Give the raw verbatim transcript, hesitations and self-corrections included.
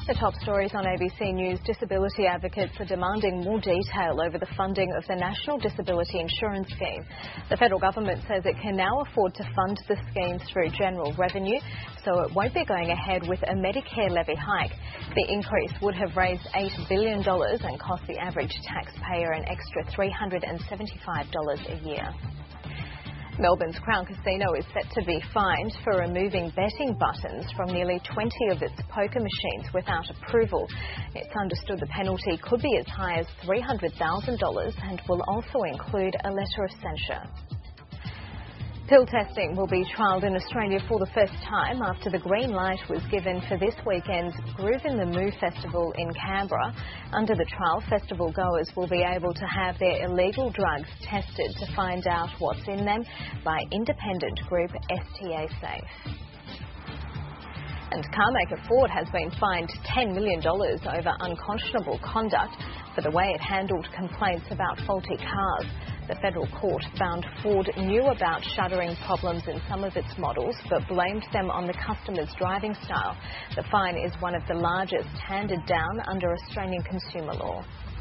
The top stories on A B C News. Disability advocates are demanding more detail over the funding of the National Disability Insurance Scheme. The federal government says it can now afford to fund the scheme through general revenue, so it won't be going ahead with a Medicare levy hike. The increase would have raised eight billion dollars and cost the average taxpayer an extra three hundred seventy-five dollars a year. Melbourne's Crown Casino is set to be fined for removing betting buttons from nearly twenty of its poker machines without approval. It's understood the penalty could be as high as three hundred thousand dollars and will also include a letter of censure. Pill testing will be trialled in Australia for the first time after the green light was given for this weekend's Groove in the Moo Festival in Canberra. Under the trial, festival goers will be able to have their illegal drugs tested to find out what's in them by independent group S T A Safe. And carmaker Ford has been fined ten million dollars over unconscionable conduct for the way it handled complaints about faulty cars. The federal court found Ford knew about shuttering problems in some of its models but blamed them on the customer's driving style. The fine is one of the largest handed down under Australian consumer law.